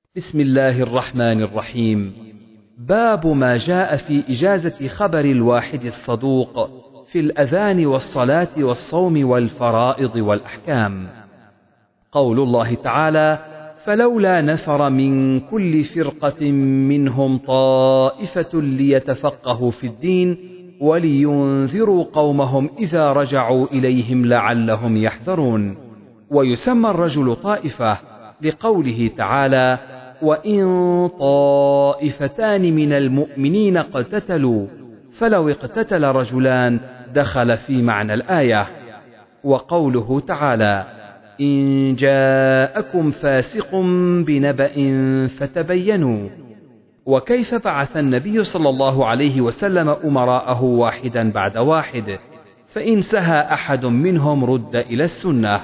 بسم الله الرحمن الرحيم. باب ما جاء في إجازة خبر الواحد الصدوق في الأذان والصلاة والصوم والفرائض والأحكام. قول الله تعالى: فلولا نفر من كل فرقة منهم طائفة ليتفقهوا في الدين ولينذروا قومهم إذا رجعوا إليهم لعلهم يحذرون. ويسمى الرجل طائفة لقوله تعالى: وإن طائفتان من المؤمنين اقتتلوا فلو اقتتل رجلان دخل في معنى الآية. وقوله تعالى: إن جاءكم فاسق بنبأ فتبينوا. وكيف بعث النبي صلى الله عليه وسلم أمراءه واحدا بعد واحد، فإن سهى أحد منهم رد إلى السنة.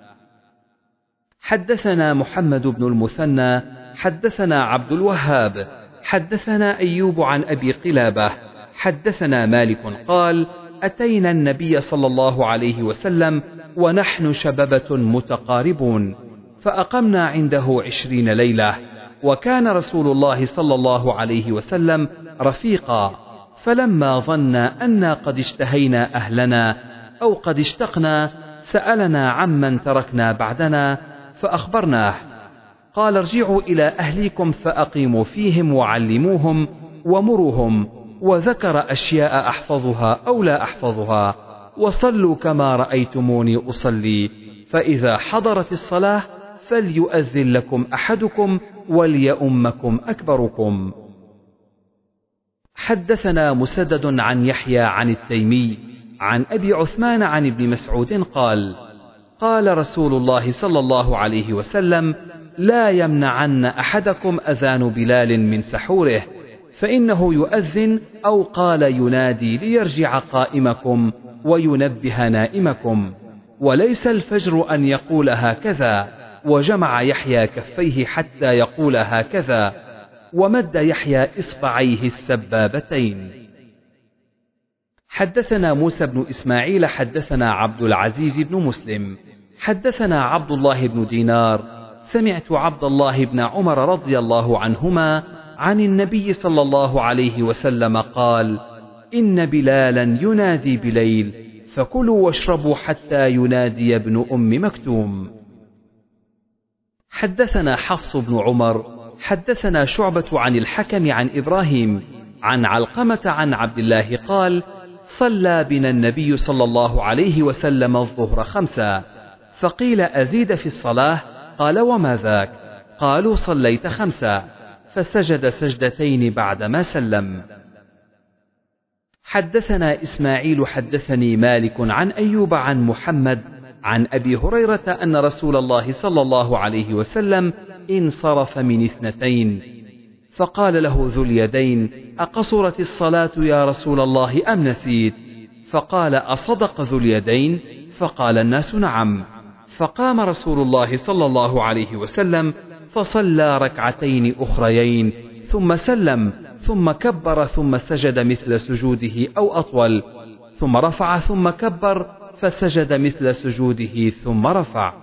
حدثنا محمد بن المثنى حدثنا عبد الوهاب حدثنا أيوب عن أبي قلابة حدثنا مالك قال: أتينا النبي صلى الله عليه وسلم ونحن شببة متقاربون، فأقمنا عنده 20 ليلة، وكان رسول الله صلى الله عليه وسلم رفيقا، فلما ظن أنا قد اشتهينا أهلنا أو قد اشتقنا سألنا عمن تركنا بعدنا فأخبرناه، قال: ارجعوا إلى أهليكم فأقيموا فيهم وعلموهم ومروهم، وذكر أشياء أحفظها أو لا أحفظها، وصلوا كما رأيتموني أصلي، فإذا حضرت الصلاة فليؤذن لكم أحدكم وليؤمكم أكبركم. حدثنا مسدد عن يحيى عن التيمي عن أبي عثمان عن ابن مسعود قال: قال رسول الله صلى الله عليه وسلم: لا يمنعن أحدكم أذان بلال من سحوره، فإنه يؤذن أو قال ينادي ليرجع قائمكم وينبه نائمكم، وليس الفجر أن يقول هكذا، وجمع يحيى كفيه حتى يقول هكذا، ومد يحيى إصبعيه السبابتين. حدثنا موسى بن إسماعيل حدثنا عبد العزيز بن مسلم حدثنا عبد الله بن دينار سمعت عبد الله بن عمر رضي الله عنهما عن النبي صلى الله عليه وسلم قال: إن بلالا ينادي بليل، فكلوا واشربوا حتى ينادي ابن أم مكتوم. حدثنا حفص بن عمر حدثنا شعبة عن الحكم عن إبراهيم عن علقمة عن عبد الله قال: صلى بنا النبي صلى الله عليه وسلم الظهر 5، فقيل: أزيد في الصلاة؟ قال: وما ذاك؟ قالوا: صليت 5، فسجد سجدتين بعدما سلم. حدثنا إسماعيل حدثني مالك عن أيوب عن محمد عن أبي هريرة أن رسول الله صلى الله عليه وسلم انصرف من 2، فقال له ذو اليدين: أقصرت الصلاة يا رسول الله أم نسيت؟ فقال: أصدق ذو اليدين؟ فقال الناس: نعم. فقام رسول الله صلى الله عليه وسلم فصلى 2 ركعتين أخريين، ثم سلم، ثم كبر، ثم سجد مثل سجوده أو أطول، ثم رفع، ثم كبر، فسجد مثل سجوده ثم رفع.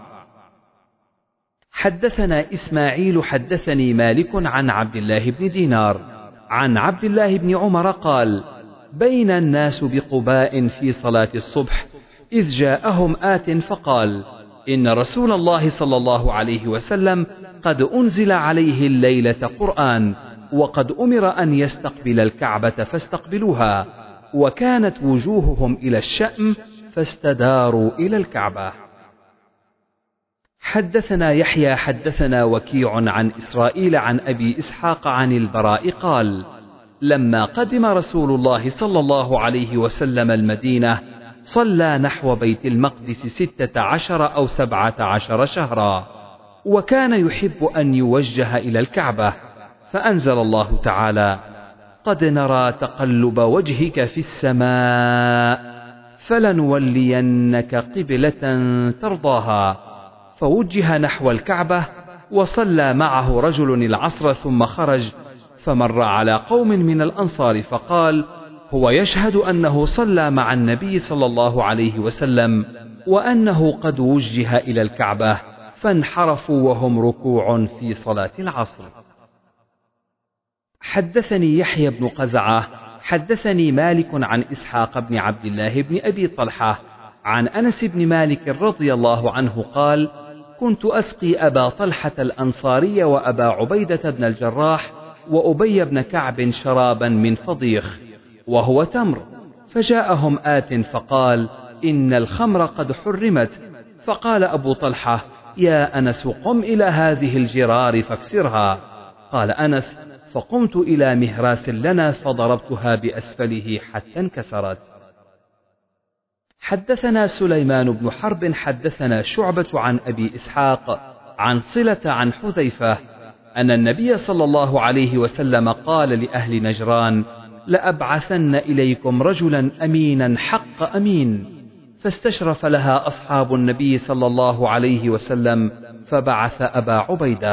حدثنا إسماعيل حدثني مالك عن عبد الله بن دينار عن عبد الله بن عمر قال: بين الناس بقباء في صلاة الصبح إذ جاءهم آت فقال: إن رسول الله صلى الله عليه وسلم قد أنزل عليه الليلة قرآن، وقد أمر أن يستقبل الكعبة فاستقبلوها، وكانت وجوههم إلى الشأم فاستداروا إلى الكعبة. حدثنا يحيى حدثنا وكيع عن إسرائيل عن أبي إسحاق عن البراء قال: لما قدم رسول الله صلى الله عليه وسلم المدينة صلى نحو بيت المقدس 16 أو 17 شهرا، وكان يحب أن يوجه إلى الكعبة، فأنزل الله تعالى: قد نرى تقلب وجهك في السماء فلنولينك قبلة ترضاها، فوجه نحو الكعبة، وصلى معه رجل العصر ثم خرج، فمر على قوم من الأنصار فقال: هو يشهد أنه صلى مع النبي صلى الله عليه وسلم وأنه قد وجه إلى الكعبة، فانحرفوا وهم ركوع في صلاة العصر. حدثني يحيى بن قزعة حدثني مالك عن إسحاق بن عبد الله بن أبي طلحة عن أنس بن مالك رضي الله عنه قال: كنت أسقي أبا طلحة الأنصاري وأبا عبيدة بن الجراح وأبي بن كعب شرابا من فضيخ وهو تمر، فجاءهم آت فقال: إن الخمر قد حرمت. فقال أبو طلحة: يا أنس قم إلى هذه الجرار فاكسرها. قال أنس: فقمت إلى مهراس لنا فضربتها بأسفله حتى انكسرت. حدثنا سليمان بن حرب حدثنا شعبة عن أبي إسحاق عن صلة عن حذيفة أن النبي صلى الله عليه وسلم قال لأهل نجران: لأبعثن إليكم رجلا أمينا حق أمين. فاستشرف لها أصحاب النبي صلى الله عليه وسلم فبعث أبا عبيدة.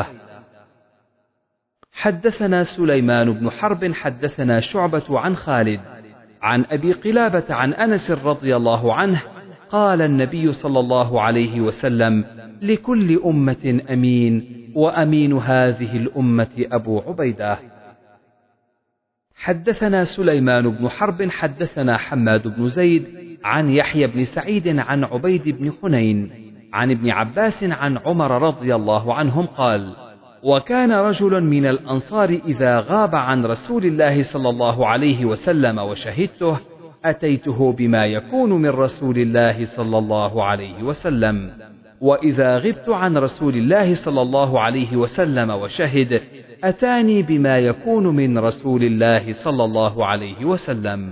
حدثنا سليمان بن حرب حدثنا شعبة عن خالد عن أبي قلابة عن أنس رضي الله عنه قال النبي صلى الله عليه وسلم: لكل أمة أمين، وأمين هذه الأمة أبو عبيدة. حدثنا سليمان بن حرب حدثنا حماد بن زيد عن يحيى بن سعيد عن عبيد بن حنين عن ابن عباس عن عمر رضي الله عنهم قال: وكان رجل من الأنصار إذا غاب عن رسول الله صلى الله عليه وسلم وشهدته أتيته بما يكون من رسول الله صلى الله عليه وسلم، وإذا غبت عن رسول الله صلى الله عليه وسلم وشهد أتاني بما يكون من رسول الله صلى الله عليه وسلم.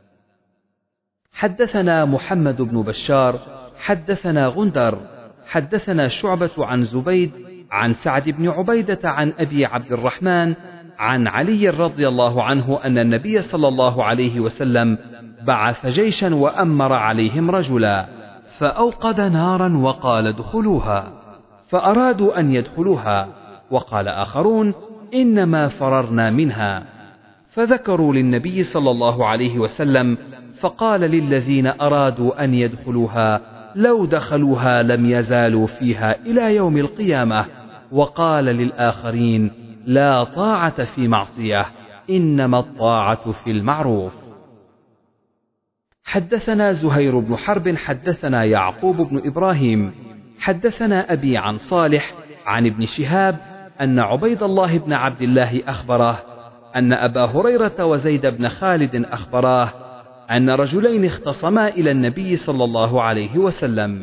حدثنا محمد بن بشار حدثنا غندر حدثنا شعبة عن زبيد عن سعد بن عبيدة عن أبي عبد الرحمن عن علي رضي الله عنه أن النبي صلى الله عليه وسلم بعث جيشا وأمر عليهم رجلا فأوقد نارا وقال: ادخلوها. فأرادوا أن يدخلوها، وقال آخرون: إنما فررنا منها. فذكروا للنبي صلى الله عليه وسلم، فقال للذين أرادوا أن يدخلوها: لو دخلوها لم يزالوا فيها إلى يوم القيامة. وقال للآخرين: لا طاعة في معصية، إنما الطاعة في المعروف. حدثنا زهير بن حرب حدثنا يعقوب بن إبراهيم حدثنا أبي عن صالح عن ابن شهاب أن عبيد الله بن عبد الله أخبره أن أبا هريرة وزيد بن خالد أخبراه أن رجلين اختصما إلى النبي صلى الله عليه وسلم.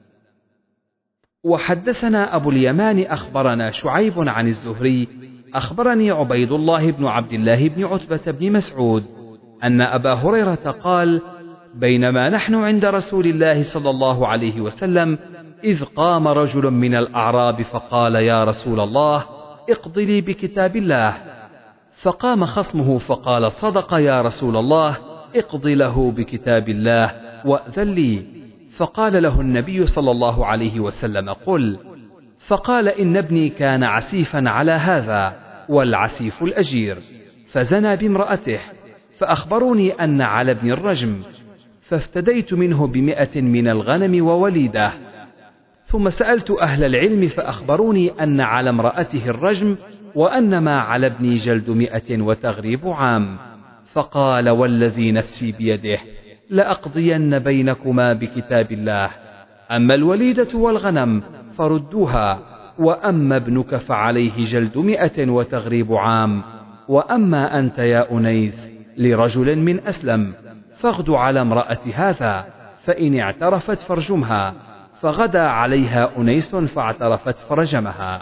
وحدثنا أبو اليمان أخبرنا شعيب عن الزهري أخبرني عبيد الله بن عبد الله بن عتبة بن مسعود أن أبا هريرة قال: بينما نحن عند رسول الله صلى الله عليه وسلم إذ قام رجل من الأعراب فقال: يا رسول الله، اقض لي بكتاب الله. فقام خصمه فقال: صدق يا رسول الله، اقض له بكتاب الله وأذن لي. فقال له النبي صلى الله عليه وسلم: قل. فقال: إن ابني كان عسيفا على هذا، والعسيف الأجير، فزنى بامرأته، فأخبروني أن على ابن الرجم، فافتديت منه 100 من الغنم ووليدة. ثم سألت أهل العلم فأخبروني أن على امرأته الرجم، وأن ما على ابني جلد 100 وتغريب عام. فقال: والذي نفسي بيده لأقضين بينكما بكتاب الله، أما الوليدة والغنم فردوها، وأما ابنك فعليه جلد 100 وتغريب عام، وأما أنت يا أنيس لرجل من أسلم، فاغد على امرأة هذا، فإن اعترفت فارجمها. فغدا عليها أنيس فاعترفت فرجمها.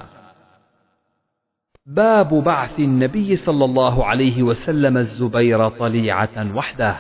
باب بعث النبي صلى الله عليه وسلم الزبير طليعة وحده.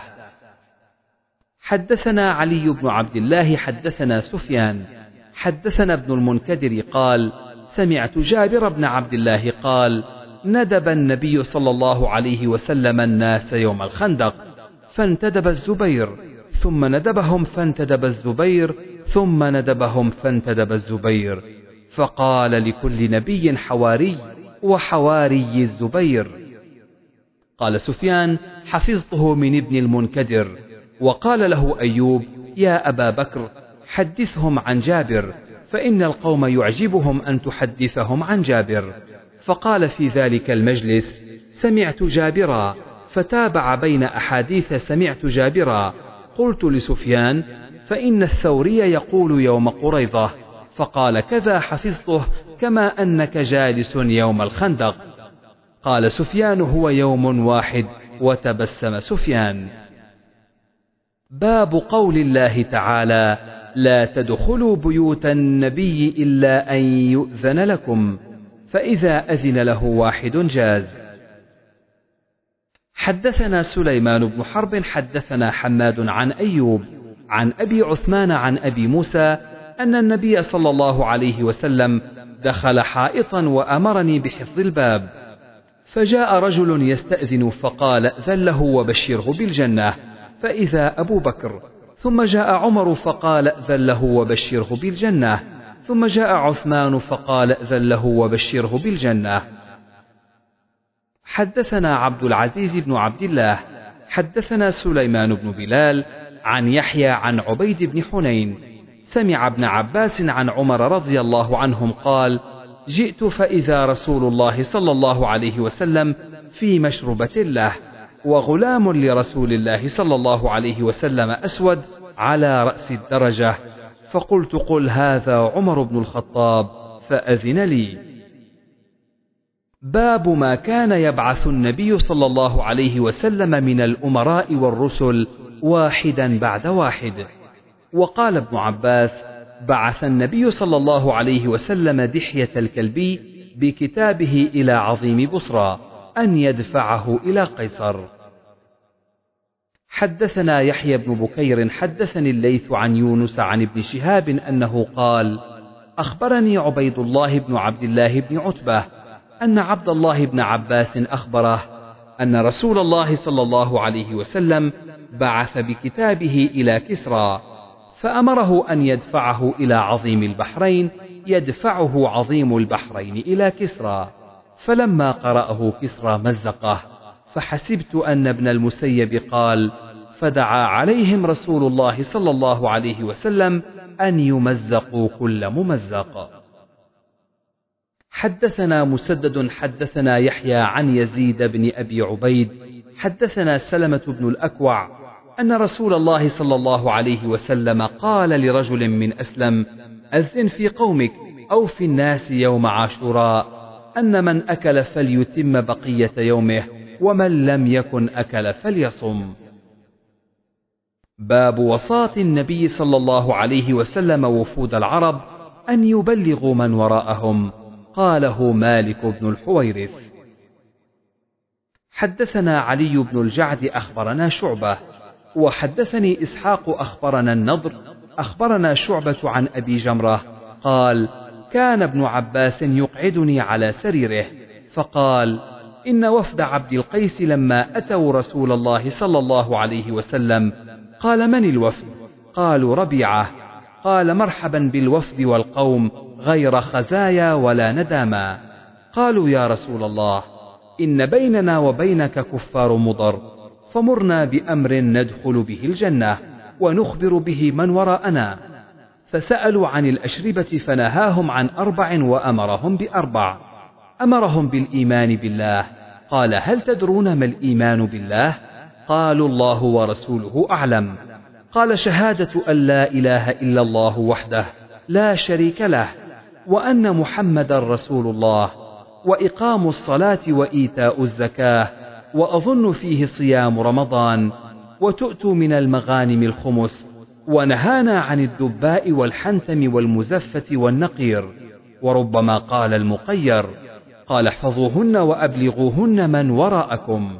حدثنا علي بن عبد الله حدثنا سفيان حدثنا ابن المنكدر قال: سمعت جابر بن عبد الله قال: ندب النبي صلى الله عليه وسلم الناس يوم الخندق، فانتدب الزبير، ثم ندبهم فانتدب الزبير، ثم ندبهم فانتدب الزبير، فقال: لكل نبي حواري، وحواري الزبير. قال سفيان: حفظته من ابن المنكدر. وقال له أيوب: يا أبا بكر، حدثهم عن جابر، فإن القوم يعجبهم أن تحدثهم عن جابر. فقال في ذلك المجلس: سمعت جابرا، فتابع بين أحاديث سمعت جابرا. قلت لسفيان: فإن الثوري يقول يوم قريظة، فقال كذا حفظته كما أنك جالس يوم الخندق. قال سفيان: هو يوم واحد. وتبسم سفيان. باب قول الله تعالى: لا تدخلوا بيوت النبي إلا أن يؤذن لكم، فإذا أذن له واحد جاز. حدثنا سليمان بن حرب حدثنا حماد عن أيوب عن أبي عثمان عن أبي موسى أن النبي صلى الله عليه وسلم دخل حائطا وأمرني بحفظ الباب، فجاء رجل يستأذن فقال: ائذن له وبشره بالجنة، فإذا أبو بكر. ثم جاء عمر فقال: ائذن له وبشره بالجنة. ثم جاء عثمان فقال: ائذن له وبشره بالجنة. حدثنا عبد العزيز بن عبد الله حدثنا سليمان بن بلال عن يحيى عن عبيد بن حنين سمع ابن عباس عن عمر رضي الله عنهم قال: جئت فإذا رسول الله صلى الله عليه وسلم في مشربة له، وغلام لرسول الله صلى الله عليه وسلم أسود على رأس الدرجة، فقلت: قل هذا عمر بن الخطاب، فأذن لي. باب ما كان يبعث النبي صلى الله عليه وسلم من الأمراء والرسل واحدا بعد واحد. وقال ابن عباس: بعث النبي صلى الله عليه وسلم دحية الكلبي بكتابه إلى عظيم بصرى أن يدفعه إلى قيصر. حدثنا يحيى بن بكير حدثني الليث عن يونس عن ابن شهاب أنه قال: أخبرني عبيد الله بن عبد الله بن عتبة أن عبد الله بن عباس أخبره أن رسول الله صلى الله عليه وسلم بعث بكتابه إلى كسرى، فأمره أن يدفعه إلى عظيم البحرين، يدفعه عظيم البحرين إلى كسرى. فلما قرأه كسرى مزقه، فحسبت أن ابن المسيب قال: فدعا عليهم رسول الله صلى الله عليه وسلم أن يمزقوا كل ممزق. حدثنا مسدد حدثنا يحيى عن يزيد بن أبي عبيد حدثنا سلمة بن الأكوع أن رسول الله صلى الله عليه وسلم قال لرجل من أسلم: أذن في قومك أو في الناس يوم عاشوراء أن من أكل فليتم بقية يومه، ومن لم يكن أكل فليصم. باب وصاة النبي صلى الله عليه وسلم وفود العرب أن يبلغوا من وراءهم، قاله مالك بن الحويرث. حدثنا علي بن الجعد أخبرنا شعبة، وحدثني إسحاق أخبرنا النضر أخبرنا شعبة عن أبي جمرة قال: كان ابن عباس يقعدني على سريره، فقال: إن وفد عبد القيس لما أتوا رسول الله صلى الله عليه وسلم قال: من الوفد؟ قالوا: ربيعة. قال: مرحبا بالوفد والقوم، غير خزايا ولا نداما. قالوا: يا رسول الله، إن بيننا وبينك كفار مضر، فمرنا بأمر ندخل به الجنة ونخبر به من وراءنا. فسألوا عن الأشربة فنهاهم عن 4 وأمرهم ب4. أمرهم بالإيمان بالله. قال: هل تدرون ما الإيمان بالله؟ قالوا: الله ورسوله أعلم. قال: شهادة أن لا إله إلا الله وحده لا شريك له، وأن محمدا رسول الله، وإقام الصلاة وإيتاء الزكاة، وأظن فيه صيام رمضان، وتؤتوا من المغانم الخمس، ونهانا عن الدباء والحنتم والمزفة والنقير، وربما قال المقير. قال: احفظوهن وأبلغوهن من وراءكم.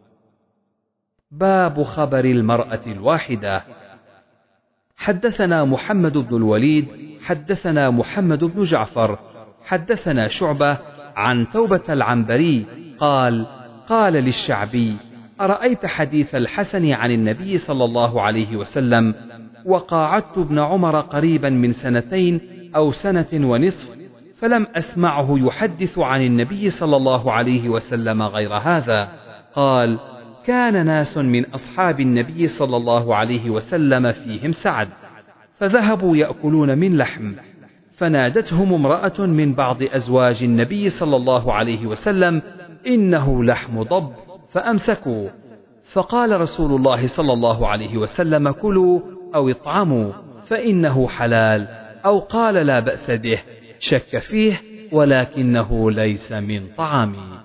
باب خبر المرأة الواحدة. حدثنا محمد بن الوليد حدثنا محمد بن جعفر حدثنا شعبة عن توبة العنبري قال: قال للشعبي: أرأيت حديث الحسن عن النبي صلى الله عليه وسلم؟ وقاعدت ابن عمر قريبا من 2 أو 1.5 سنة، فلم أسمعه يحدث عن النبي صلى الله عليه وسلم غير هذا. قال: كان ناس من أصحاب النبي صلى الله عليه وسلم فيهم سعد، فذهبوا يأكلون من لحم، فنادتهم امرأة من بعض أزواج النبي صلى الله عليه وسلم: إنه لحم ضب، فأمسكوا. فقال رسول الله صلى الله عليه وسلم: كلوا أو اطعموا فإنه حلال، أو قال: لا بأس به، شك فيه ولكنه ليس من طعامي.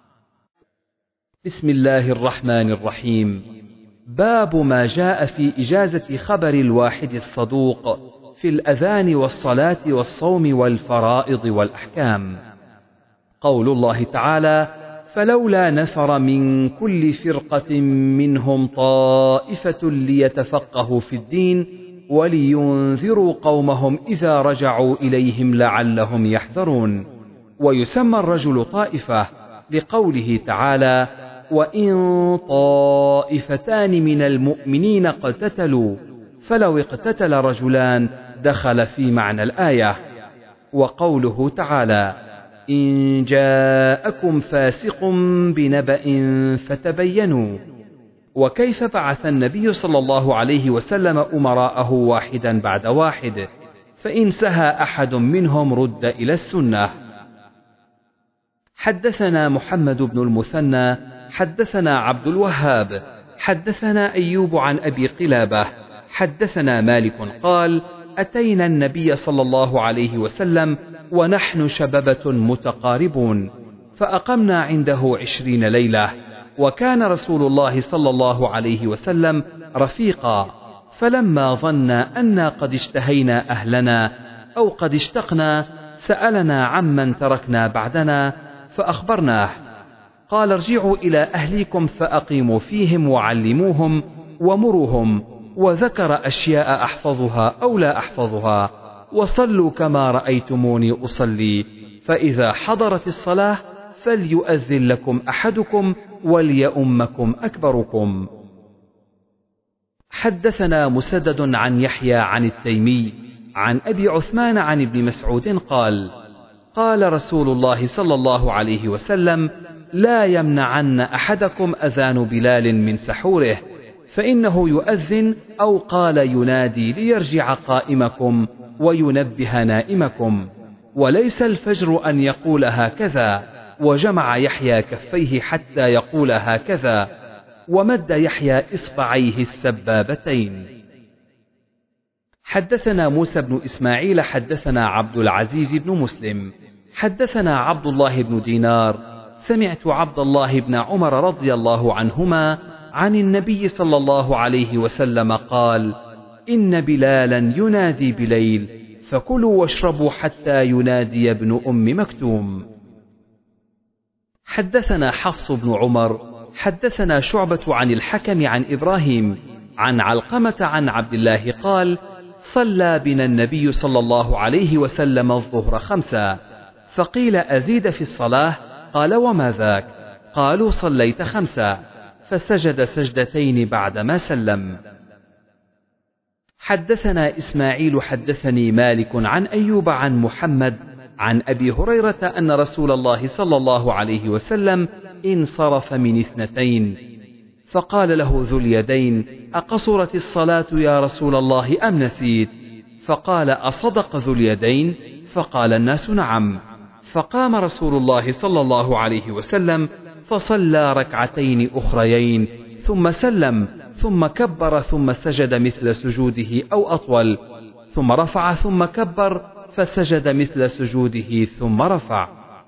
بسم الله الرحمن الرحيم. باب ما جاء في إجازة خبر الواحد الصدوق في الأذان والصلاة والصوم والفرائض والأحكام. قول الله تعالى: فلولا نفر من كل فرقة منهم طائفة ليتفقهوا في الدين ولينذروا قومهم إذا رجعوا إليهم لعلهم يحذرون. ويسمى الرجل طائفة لقوله تعالى: وإن طائفتان من المؤمنين اقتتلوا، فلو اقتتل رجلان دخل في معنى الآية. وقوله تعالى: إن جاءكم فاسق بنبأ فتبينوا. وكيف بعث النبي صلى الله عليه وسلم أمراءه واحدا بعد واحد، فإن سهى أحد منهم رد إلى السنة. حدثنا محمد بن المثنى حدثنا عبد الوهاب حدثنا أيوب عن أبي قلابة حدثنا مالك قال: أتينا النبي صلى الله عليه وسلم ونحن شببة متقاربون، فأقمنا عنده 20 ليلة، وكان رسول الله صلى الله عليه وسلم رفيقا، فلما ظن أنا قد اشتهينا أهلنا أو قد اشتقنا سألنا عمن تركنا بعدنا فأخبرناه، قال: ارجعوا إلى أهليكم فأقيموا فيهم وعلموهم ومروهم، وذكر أشياء أحفظها أو لا أحفظها، وصلوا كما رأيتموني أصلي، فإذا حضرت الصلاة فليؤذن لكم أحدكم وليؤمكم أكبركم. حدثنا مسدد عن يحيى عن التيمي عن أبي عثمان عن ابن مسعود قال: قال رسول الله صلى الله عليه وسلم: لا يمنعن أحدكم أذان بلال من سحوره، فإنه يؤذن، أو قال ينادي ليرجع قائمكم وينبه نائمكم، وليس الفجر أن يقول هكذا، وجمع يحيى كفيه حتى يقول هكذا، ومد يحيى إصبعيه السبابتين. حدثنا موسى بن إسماعيل حدثنا عبد العزيز بن مسلم حدثنا عبد الله بن دينار سمعت عبد الله بن عمر رضي الله عنهما عن النبي صلى الله عليه وسلم قال: إن بلالا ينادي بليل، فكلوا واشربوا حتى ينادي ابن أم مكتوم. حدثنا حفص بن عمر حدثنا شعبة عن الحكم عن إبراهيم عن علقمة عن عبد الله قال: صلى بنا النبي صلى الله عليه وسلم الظهر 5، فقيل: أزيد في الصلاة؟ قال: وما ذاك؟ قالوا: صليت 5، فسجد سجدتين بعدما سلم. حدثنا إسماعيل حدثني مالك عن أيوب عن محمد عن أبي هريرة أن رسول الله صلى الله عليه وسلم انصرف من 2، فقال له ذو اليدين: أقصرت الصلاة يا رسول الله أم نسيت؟ فقال: أصدق ذو اليدين؟ فقال الناس: نعم. فقام رسول الله صلى الله عليه وسلم فصلى 2 ركعتين أخريين، ثم سلم، ثم كبر، ثم سجد مثل سجوده أو أطول، ثم رفع، ثم كبر، فسجد مثل سجوده ثم رفع.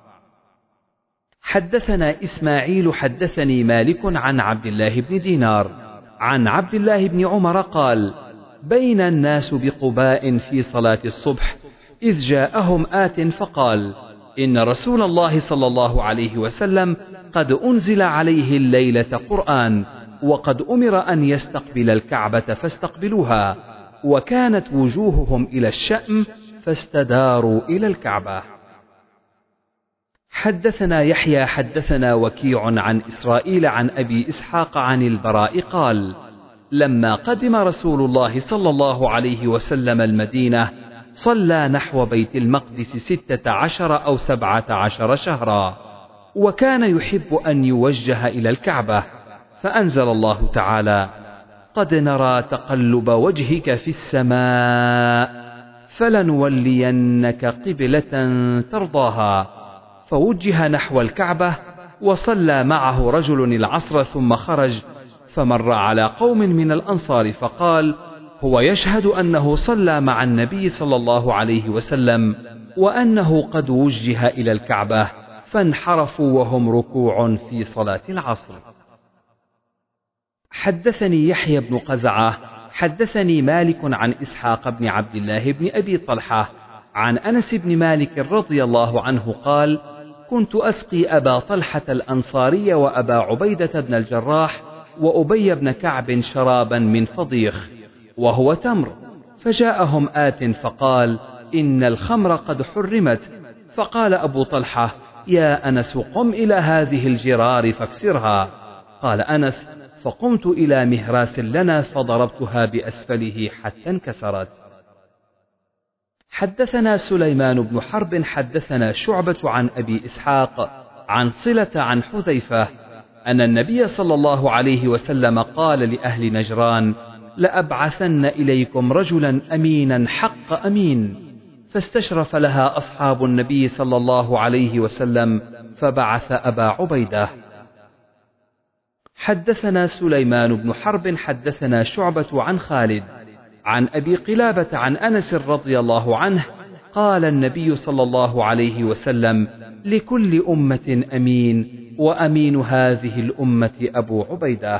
حدثنا إسماعيل حدثني مالك عن عبد الله بن دينار عن عبد الله بن عمر قال: بين الناس بقباء في صلاة الصبح، إذ جاءهم آت فقال: إن رسول الله صلى الله عليه وسلم قد أنزل عليه الليلة قرآن، وقد أمر أن يستقبل الكعبة فاستقبلوها، وكانت وجوههم إلى الشأم فاستداروا إلى الكعبة. حدثنا يحيى حدثنا وكيع عن إسرائيل عن أبي إسحاق عن البراء قال: لما قدم رسول الله صلى الله عليه وسلم المدينة صلى نحو بيت المقدس 16 أو 17 شهرا، وكان يحب أن يوجه إلى الكعبة، فأنزل الله تعالى: قد نرى تقلب وجهك في السماء فلنولينك قبلة ترضاها، فوجه نحو الكعبة، وصلى معه رجل العصر ثم خرج، فمر على قوم من الأنصار فقال: هو يشهد أنه صلى مع النبي صلى الله عليه وسلم وأنه قد وجه إلى الكعبة، فانحرفوا وهم ركوع في صلاة العصر. حدثني يحيى بن قزعة حدثني مالك عن إسحاق بن عبد الله بن أبي طلحة عن أنس بن مالك رضي الله عنه قال: كنت أسقي أبا طلحة الأنصاري وأبا عبيدة بن الجراح وأبي بن كعب شرابا من فضيخ وهو تمر، فجاءهم آت فقال: إن الخمر قد حرمت. فقال أبو طلحة: يا أنس قم إلى هذه الجرار فاكسرها. قال أنس: فقمت إلى مهراس لنا فضربتها بأسفله حتى انكسرت. حدثنا سليمان بن حرب حدثنا شعبة عن أبي إسحاق عن صلة عن حذيفة أن النبي صلى الله عليه وسلم قال لأهل نجران: لأبعثن إليكم رجلا أمينا حق أمين، فاستشرف لها أصحاب النبي صلى الله عليه وسلم فبعث أبا عبيدة. حدثنا سليمان بن حرب حدثنا شعبة عن خالد عن أبي قلابة عن أنس رضي الله عنه قال: النبي صلى الله عليه وسلم: لكل أمة أمين، وأمين هذه الأمة أبو عبيدة.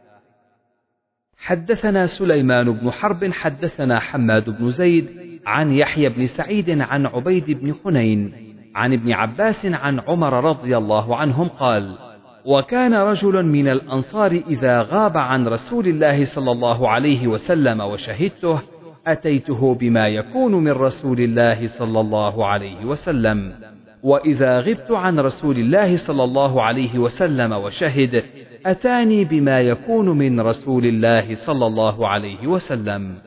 حدثنا سليمان بن حرب حدثنا حماد بن زيد عن يحيى بن سعيد عن عبيد بن حنين عن ابن عباس عن عمر رضي الله عنهم قال: وكان رجل من الأنصار إذا غاب عن رسول الله صلى الله عليه وسلم وشهدته أتيته بما يكون من رسول الله صلى الله عليه وسلم، وإذا غبت عن رسول الله صلى الله عليه وسلم وشهد أتاني بما يكون من رسول الله صلى الله عليه وسلم.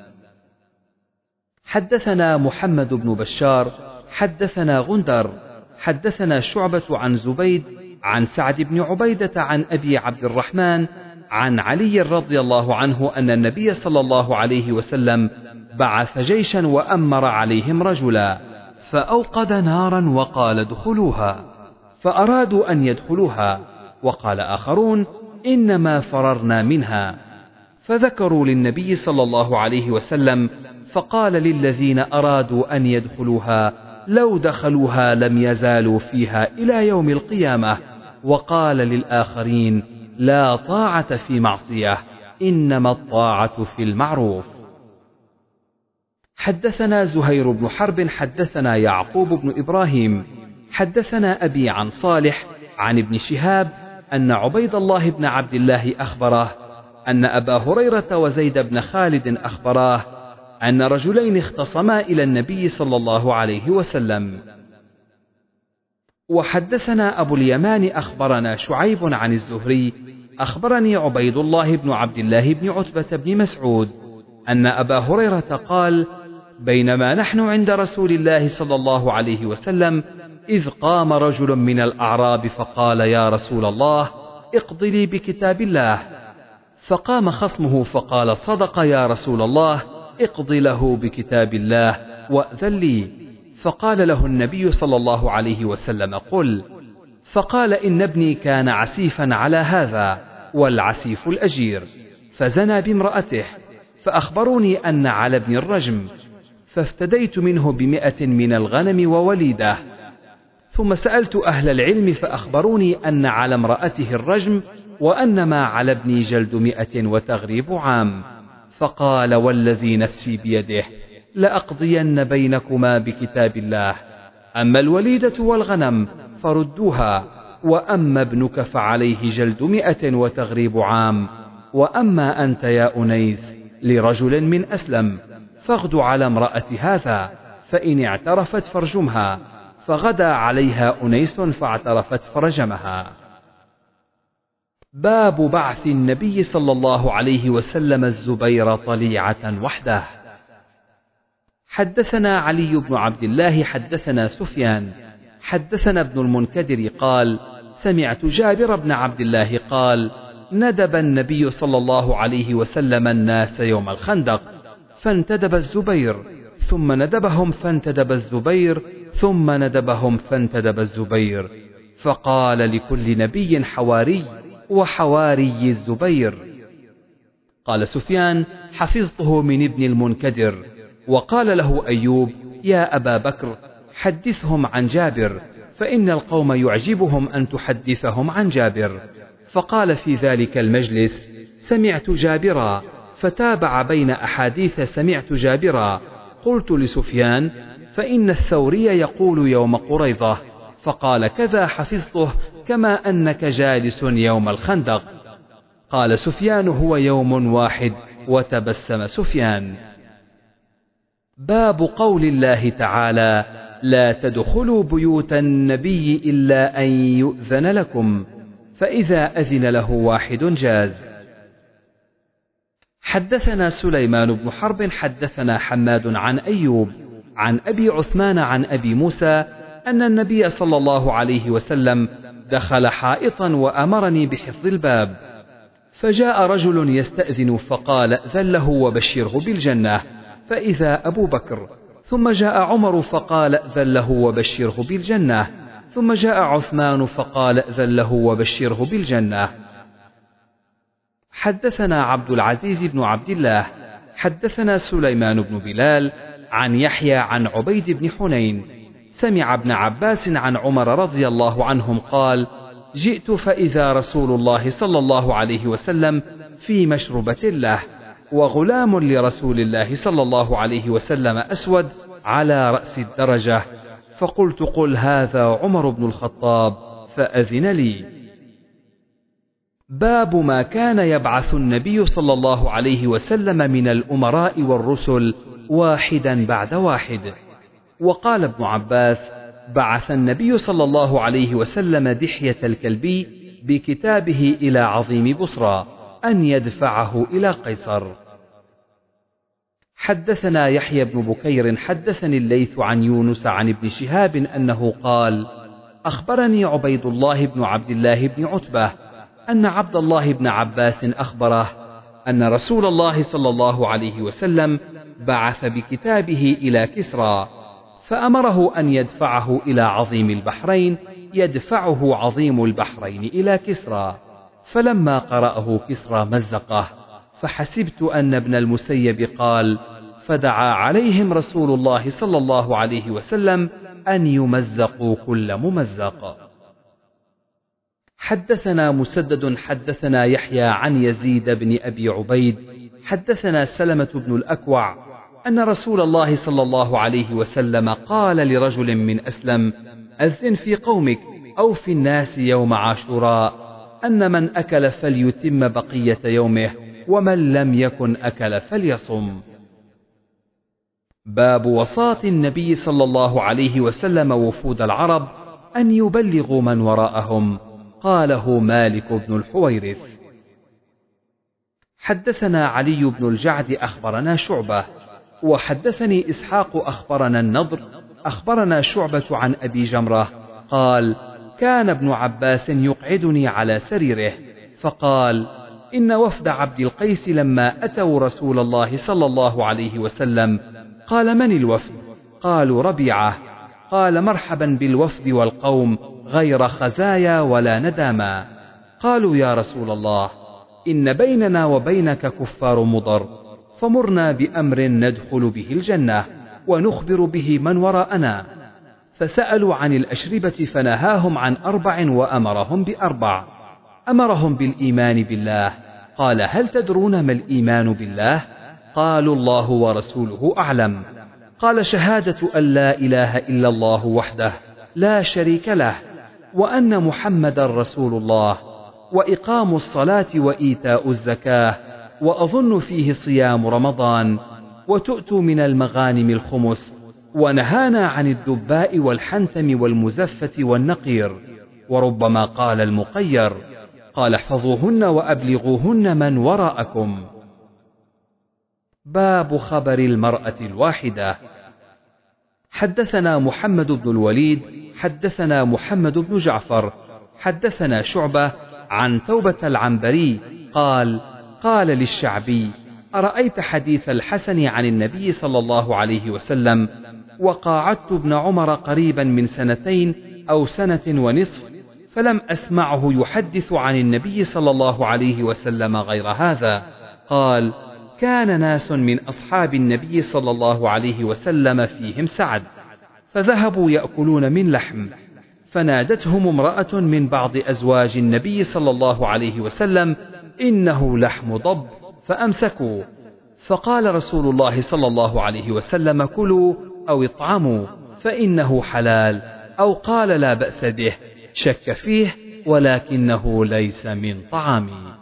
حدثنا محمد بن بشار حدثنا غندر حدثنا شعبة عن زبيد عن سعد بن عبيدة عن أبي عبد الرحمن عن علي رضي الله عنه أن النبي صلى الله عليه وسلم بعث جيشا وأمر عليهم رجلا، فأوقد نارا وقال: ادخلوها، فأرادوا أن يدخلوها، وقال آخرون: إنما فررنا منها، فذكروا للنبي صلى الله عليه وسلم، فقال للذين أرادوا أن يدخلوها: لو دخلوها لم يزالوا فيها إلى يوم القيامة، وقال للآخرين: لا طاعة في معصية، إنما الطاعة في المعروف. حدثنا زهير بن حرب حدثنا يعقوب بن إبراهيم حدثنا أبي عن صالح عن ابن شهاب أن عبيد الله بن عبد الله أخبره أن أبا هريرة وزيد بن خالد أخبراه أن رجلين اختصما إلى النبي صلى الله عليه وسلم. وحدثنا أبو اليمان أخبرنا شعيب عن الزهري أخبرني عبيد الله بن عبد الله بن عتبة بن مسعود أن أبا هريرة قال: بينما نحن عند رسول الله صلى الله عليه وسلم إذ قام رجل من الأعراب فقال: يا رسول الله، اقض لي بكتاب الله. فقام خصمه فقال: صدق يا رسول الله، اقض له بكتاب الله وأذن لي. فقال له النبي صلى الله عليه وسلم: قل. فقال: إن ابني كان عسيفا على هذا، والعسيف الأجير، فزنى بامرأته، فأخبروني أن على ابن الرجم، فافتديت منه 100 من الغنم ووليدة. ثم سألت أهل العلم فأخبروني أن على امرأته الرجم، وأن ما على ابني جلد 100 وتغريب عام. فقال: والذي نفسي بيده لأقضين بينكما بكتاب الله، أما الوليدة والغنم فردوها، وأما ابنك فعليه جلد 100 وتغريب عام، وأما أنت يا أنيس لرجل من أسلم، فاغد على امرأة هذا، فإن اعترفت فارجمها. فغدا عليها أنيس فاعترفت فرجمها. باب بعث النبي صلى الله عليه وسلم الزبير طليعة وحده. حدثنا علي بن عبد الله حدثنا سفيان حدثنا ابن المنكدر قال: سمعت جابر بن عبد الله قال: ندب النبي صلى الله عليه وسلم الناس يوم الخندق، فانتدب الزبير، ثم ندبهم فانتدب الزبير ثم ندبهم فانتدب الزبير، فقال لكل نبي حواري وحواري الزبير. قال سفيان: حفظته من ابن المنكدر. وقال له أيوب: يا أبا بكر حدثهم عن جابر، فإن القوم يعجبهم أن تحدثهم عن جابر. فقال في ذلك المجلس: سمعت جابرا، فتابع بين أحاديث سمعت جابرا. قلت لسفيان: فإن الثوري يقول يوم قريظة، فقال كذا حفظته كما أنك جالس يوم الخندق. قال سفيان: هو يوم واحد. وتبسم سفيان. باب قول الله تعالى: لا تدخلوا بيوت النبي إلا أن يؤذن لكم، فإذا أذن له واحد جاز. حدثنا سليمان بن حرب حدثنا حماد عن أيوب عن أبي عثمان عن أبي موسى أن النبي صلى الله عليه وسلم دخل حائطا وأمرني بحفظ الباب، فجاء رجل يستأذن فقال: ائذن له وبشره بالجنة، فإذا أبو بكر. ثم جاء عمر فقال: ائذن له وبشره بالجنة. ثم جاء عثمان فقال: ائذن له وبشره بالجنة. حدثنا عبد العزيز بن عبد الله حدثنا سليمان بن بلال عن يحيى عن عبيد بن حنين سمع ابن عباس عن عمر رضي الله عنهم قال: جئت فإذا رسول الله صلى الله عليه وسلم في مشربة له، وغلام لرسول الله صلى الله عليه وسلم أسود على رأس الدرجة، فقلت: قل هذا عمر بن الخطاب، فأذن لي. باب ما كان يبعث النبي صلى الله عليه وسلم من الأمراء والرسل واحدا بعد واحد. وقال ابن عباس: بعث النبي صلى الله عليه وسلم دحية الكلبي بكتابه إلى عظيم بصرى أن يدفعه إلى قيصر. حدثنا يحيى بن بكير حدثني الليث عن يونس عن ابن شهاب أنه قال: أخبرني عبيد الله بن عبد الله بن عتبة أن عبد الله بن عباس أخبره أن رسول الله صلى الله عليه وسلم بعث بكتابه إلى كسرى، فأمره أن يدفعه إلى عظيم البحرين، يدفعه عظيم البحرين إلى كسرى. فلما قرأه كسرى مزقه، فحسبت أن ابن المسيب قال: فدعا عليهم رسول الله صلى الله عليه وسلم أن يمزقوا كل ممزق. حدثنا مسدد حدثنا يحيى عن يزيد بن أبي عبيد حدثنا سلمة بن الأكوع أن رسول الله صلى الله عليه وسلم قال لرجل من أسلم: أذن في قومك أو في الناس يوم عاشوراء أن من أكل فليتم بقية يومه، ومن لم يكن أكل فليصم. باب وصاة النبي صلى الله عليه وسلم وفود العرب أن يبلغوا من وراءهم. قاله مالك بن الحويرث. حدثنا علي بن الجعد أخبرنا شعبة، وحدثني إسحاق أخبرنا النضر أخبرنا شعبة عن أبي جمرة قال: كان ابن عباس يقعدني على سريره، فقال: إن وفد عبد القيس لما أتوا رسول الله صلى الله عليه وسلم قال: من الوفد؟ قالوا: ربيعة. قال: مرحبا بالوفد والقوم، غير خزايا ولا نداما. قالوا: يا رسول الله، إن بيننا وبينك كفار مضر، فمرنا بأمر ندخل به الجنة ونخبر به من وراءنا. فسألوا عن الأشربة فنهاهم عن 4 وأمرهم ب4. أمرهم بالإيمان بالله. قال: هل تدرون ما الإيمان بالله؟ قالوا: الله ورسوله أعلم. قال: شهادة أن لا إله إلا الله وحده لا شريك له، وأن محمدا رسول الله، وإقام الصلاة وإيتاء الزكاة، وأظن فيه صيام رمضان، وتؤتوا من المغانم الخمس، ونهانا عن الدباء والحنتم والمزفة والنقير. وربما قال المقير. قال: احفظوهن وأبلغوهن من وراءكم. باب خبر المرأة الواحدة. حدثنا محمد بن الوليد حدثنا محمد بن جعفر حدثنا شعبة عن توبة العنبري قال: قال للشعبي: أرأيت حديث الحسن عن النبي صلى الله عليه وسلم: وقاعدت ابن عمر قريبا من 2 أو 1.5 فلم أسمعه يحدث عن النبي صلى الله عليه وسلم غير هذا. قال: كان ناس من أصحاب النبي صلى الله عليه وسلم فيهم سعد، فذهبوا يأكلون من لحم، فنادتهم امرأة من بعض أزواج النبي صلى الله عليه وسلم: إنه لحم ضب، فأمسكوا. فقال رسول الله صلى الله عليه وسلم: كلوا أو اطعموا فإنه حلال، أو قال: لا بأس به، شك فيه ولكنه ليس من طعامي.